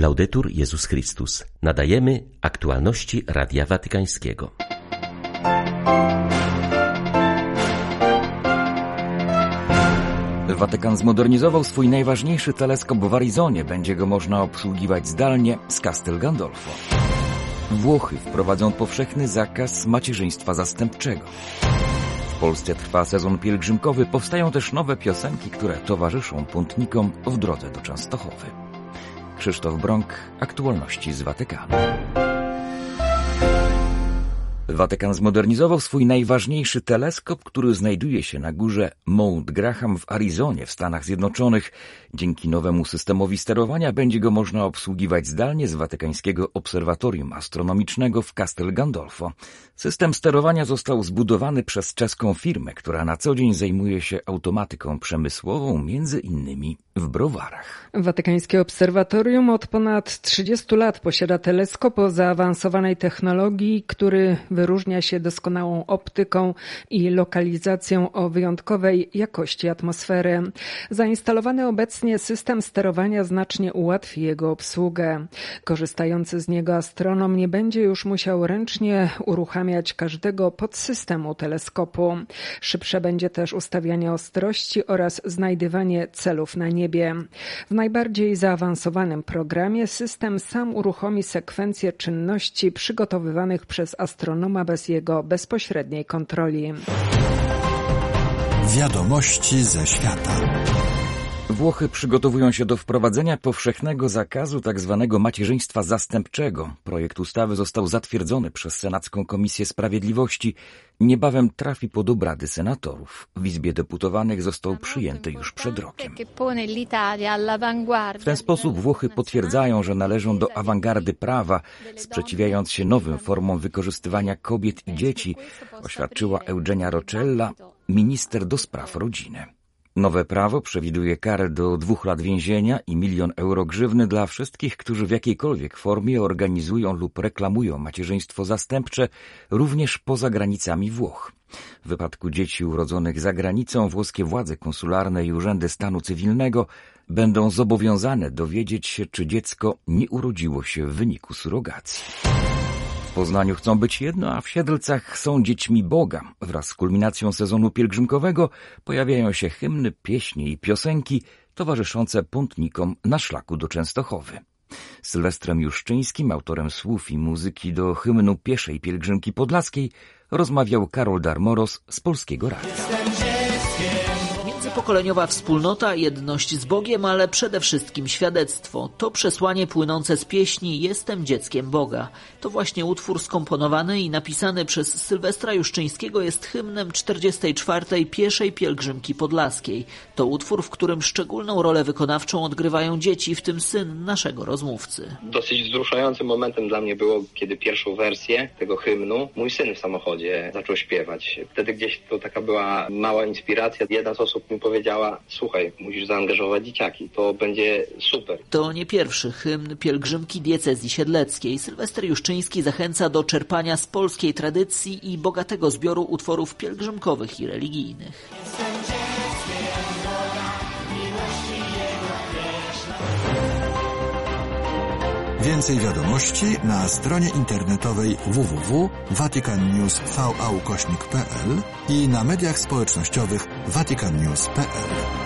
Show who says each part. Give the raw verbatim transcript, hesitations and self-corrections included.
Speaker 1: Laudetur Jezus Chrystus. Nadajemy aktualności Radia Watykańskiego.
Speaker 2: Watykan zmodernizował swój najważniejszy teleskop w Arizonie. Będzie go można obsługiwać zdalnie z Castel Gandolfo. Włochy wprowadzą powszechny zakaz macierzyństwa zastępczego. W Polsce trwa sezon pielgrzymkowy. Powstają też nowe piosenki, które towarzyszą pątnikom w drodze do Częstochowy. Krzysztof Brąk, aktualności z Watykanu. Watykan zmodernizował swój najważniejszy teleskop, który znajduje się na górze Mount Graham w Arizonie w Stanach Zjednoczonych. Dzięki nowemu systemowi sterowania będzie go można obsługiwać zdalnie z watykańskiego obserwatorium astronomicznego w Castel Gandolfo. System sterowania został zbudowany przez czeską firmę, która na co dzień zajmuje się automatyką przemysłową, między innymi w browarach.
Speaker 3: Watykańskie obserwatorium od ponad trzydziestu lat posiada teleskop o zaawansowanej technologii, który wyróżnia się doskonałą optyką i lokalizacją o wyjątkowej jakości atmosfery. Zainstalowany obecnie system sterowania znacznie ułatwi jego obsługę. Korzystający z niego astronom nie będzie już musiał ręcznie uruchamiać każdego podsystemu teleskopu. Szybsze będzie też ustawianie ostrości oraz znajdywanie celów na niebie. W najbardziej zaawansowanym programie system sam uruchomi sekwencję czynności przygotowywanych przez astronoma bez jego bezpośredniej kontroli.
Speaker 4: Wiadomości ze świata.
Speaker 2: Włochy przygotowują się do wprowadzenia powszechnego zakazu tzw. macierzyństwa zastępczego. Projekt ustawy został zatwierdzony przez Senacką Komisję Sprawiedliwości. Niebawem trafi pod obrady senatorów. W Izbie Deputowanych został przyjęty już przed rokiem. W ten sposób Włochy potwierdzają, że należą do awangardy prawa, sprzeciwiając się nowym formom wykorzystywania kobiet i dzieci, oświadczyła Eugenia Roccella, minister do spraw rodziny. Nowe prawo przewiduje karę do dwóch lat więzienia i milion euro grzywny dla wszystkich, którzy w jakiejkolwiek formie organizują lub reklamują macierzyństwo zastępcze, również poza granicami Włoch. W wypadku dzieci urodzonych za granicą włoskie władze konsularne i urzędy stanu cywilnego będą zobowiązane dowiedzieć się, czy dziecko nie urodziło się w wyniku surogacji. W Poznaniu chcą być jedno, a w Siedlcach są dziećmi Boga. Wraz z kulminacją sezonu pielgrzymkowego pojawiają się hymny, pieśni i piosenki towarzyszące pątnikom na szlaku do Częstochowy. Z Sylwestrem Juszczyńskim, autorem słów i muzyki do hymnu pieszej pielgrzymki podlaskiej, rozmawiał Karol Darmoros z Polskiego Radia.
Speaker 5: Pokoleniowa wspólnota, jedność z Bogiem, ale przede wszystkim świadectwo. To przesłanie płynące z pieśni „Jestem dzieckiem Boga”. To właśnie utwór skomponowany i napisany przez Sylwestra Juszczyńskiego jest hymnem czterdziestej czwartej pieszej pielgrzymki podlaskiej. To utwór, w którym szczególną rolę wykonawczą odgrywają dzieci, w tym syn naszego rozmówcy.
Speaker 6: Dosyć wzruszającym momentem dla mnie było, kiedy pierwszą wersję tego hymnu mój syn w samochodzie zaczął śpiewać. Wtedy gdzieś to taka była mała inspiracja. Jedna z osób mi powiedziała: słuchaj, musisz zaangażować dzieciaki, to będzie super.
Speaker 5: To nie pierwszy hymn pielgrzymki diecezji siedleckiej. Sylwester Juszczyński zachęca do czerpania z polskiej tradycji i bogatego zbioru utworów pielgrzymkowych i religijnych.
Speaker 4: Więcej wiadomości na stronie internetowej w w w kropka vatican news v a ukośnik kropka p l i na mediach społecznościowych vatican news kropka p l.